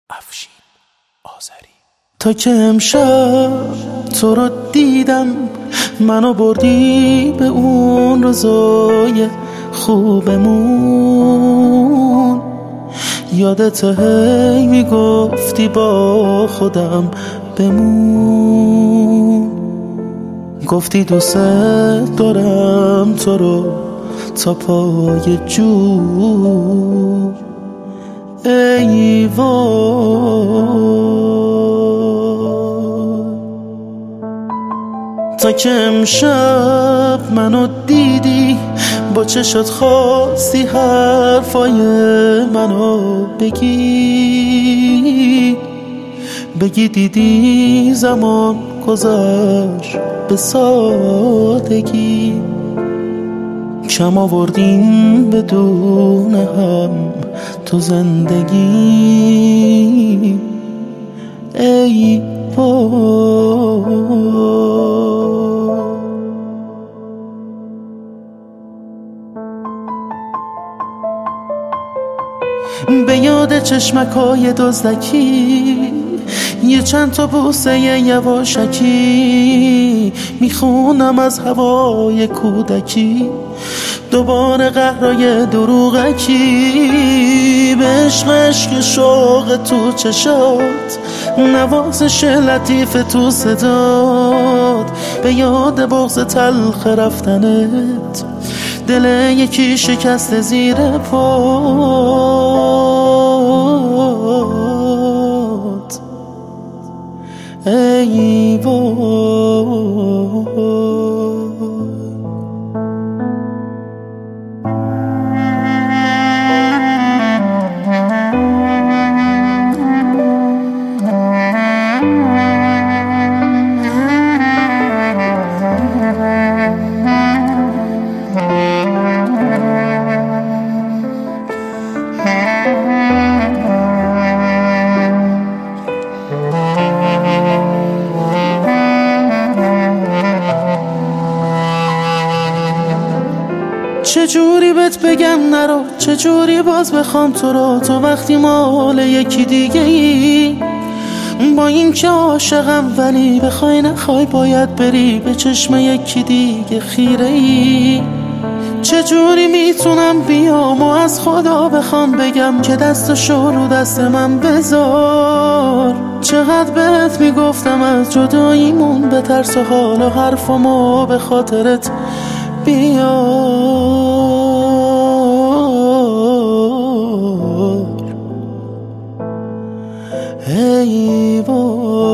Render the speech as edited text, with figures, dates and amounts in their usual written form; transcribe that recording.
افشین آذری. تا که امشب تو رو دیدم، منو بردی به اون روزای خوبمون. یادت هی میگفتی با خودم بمون، گفتی دوست دارم تو رو تا پای جو. ای وای، تا که امشب منو دیدی، با چشات خواستی حرفای منو بگی دیدی زمان گذشت به سادگی. کم آوردیم بدون هم تو زندگی. ای وای، به یاد چشمکای دزدکی، یه چند تا بوسه یواشکی، میخونم از هوای کودکی دوباره قهرای دروغکی. به عشق شوق تو چشات، نوازش لطیف تو صدات، به یاد بغض تلخ رفتنت، دل یکی شکست زیر پات. ای وای، چجوری بهت بگم نرو، چجوری باز بخوام تو رو، تو وقتی مال یکی دیگه ای. با این که عاشقم ولی بخوای نخوای باید بری، به چشم یکی دیگه خیره ای. چجوری میتونم بیام و از خدا بخوام بگم که دستشو رو دست من بذار. چقدر بهت میگفتم از جداییمون بترس و حالا حرفمو به خاطرت بیار. ای وای.